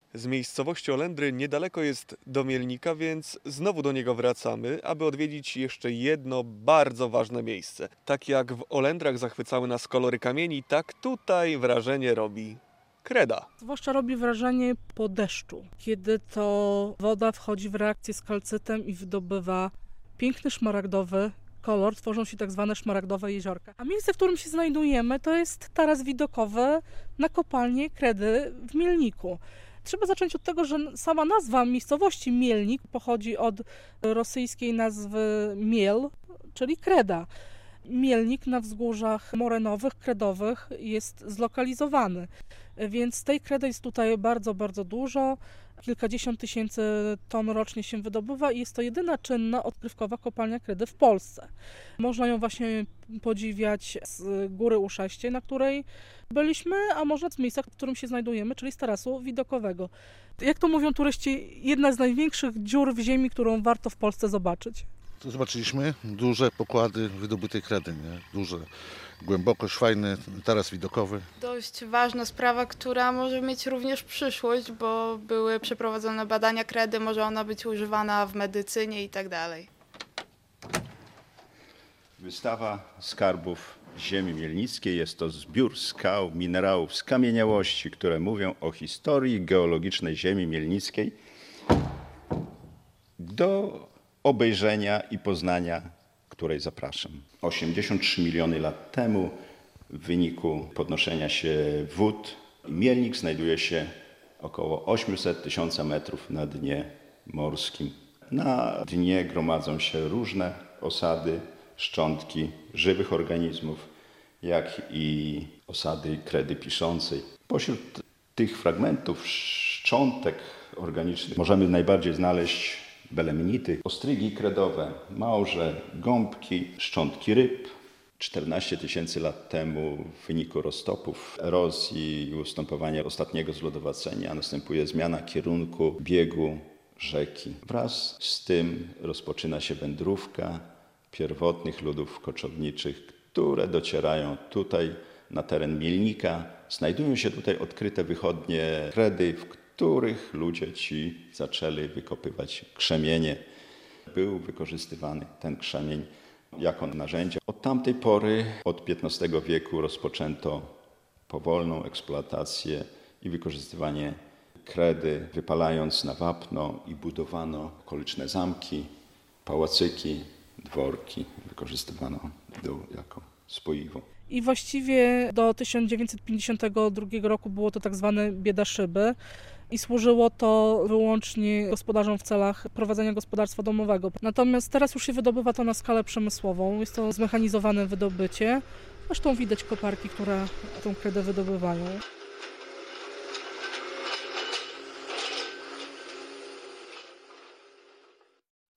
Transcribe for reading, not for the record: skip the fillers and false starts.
Z miejscowości Olędry niedaleko jest do Mielnika, więc znowu do niego wracamy, aby odwiedzić jeszcze jedno bardzo ważne miejsce. Tak jak w Olędrach zachwycały nas kolory kamieni, tak tutaj wrażenie robi kreda. Zwłaszcza robi wrażenie po deszczu, kiedy to woda wchodzi w reakcję z kalcytem i wydobywa piękny szmaragdowy kolor, tworzą się tak zwane szmaragdowe jeziorka. A miejsce, w którym się znajdujemy, to jest taras widokowy na kopalnię kredy w Mielniku. Trzeba zacząć od tego, że sama nazwa miejscowości Mielnik pochodzi od rosyjskiej nazwy miel, czyli kreda. Mielnik na wzgórzach morenowych, kredowych jest zlokalizowany, więc tej kredy jest tutaj bardzo, bardzo dużo. Kilkadziesiąt tysięcy ton rocznie się wydobywa i jest to jedyna czynna odkrywkowa kopalnia kredy w Polsce. Można ją właśnie podziwiać z Góry Uszeście, na której byliśmy, a można z miejsca, w którym się znajdujemy, czyli z tarasu widokowego. Jak to mówią turyści, jedna z największych dziur w ziemi, którą warto w Polsce zobaczyć. Tu zobaczyliśmy duże pokłady wydobytej kredy, nie? Duże, głębokość, fajny taras widokowy. Dość ważna sprawa, która może mieć również przyszłość, bo były przeprowadzone badania kredy, może ona być używana w medycynie i tak dalej. Wystawa skarbów ziemi mielnickiej jest to zbiór skał, minerałów, skamieniałości, które mówią o historii geologicznej ziemi mielnickiej do obejrzenia i poznania, której zapraszam. 83 miliony lat temu w wyniku podnoszenia się wód Mielnik znajduje się około 800 000 metrów na dnie morskim. Na dnie gromadzą się różne osady, szczątki żywych organizmów, jak i osady kredy piszącej. Pośród tych fragmentów szczątek organicznych możemy najbardziej znaleźć belemnity, ostrygi kredowe, małże, gąbki, szczątki ryb. 14 000 lat temu w wyniku roztopów, erozji i ustępowania ostatniego zlodowacenia następuje zmiana kierunku biegu rzeki. Wraz z tym rozpoczyna się wędrówka pierwotnych ludów koczowniczych, które docierają tutaj na teren Mielnika. Znajdują się tutaj odkryte wychodnie kredy, w których ludzie ci zaczęli wykopywać krzemienie. Był wykorzystywany ten krzemień jako narzędzie. Od tamtej pory, od XV wieku rozpoczęto powolną eksploatację i wykorzystywanie kredy, wypalając na wapno i budowano okoliczne zamki, pałacyki, dworki. Wykorzystywano dół jako spoiwo. I właściwie do 1952 roku było to tak zwane bieda szyby i służyło to wyłącznie gospodarzom w celach prowadzenia gospodarstwa domowego. Natomiast teraz już się wydobywa to na skalę przemysłową, jest to zmechanizowane wydobycie. Zresztą widać koparki, które tą kredę wydobywają.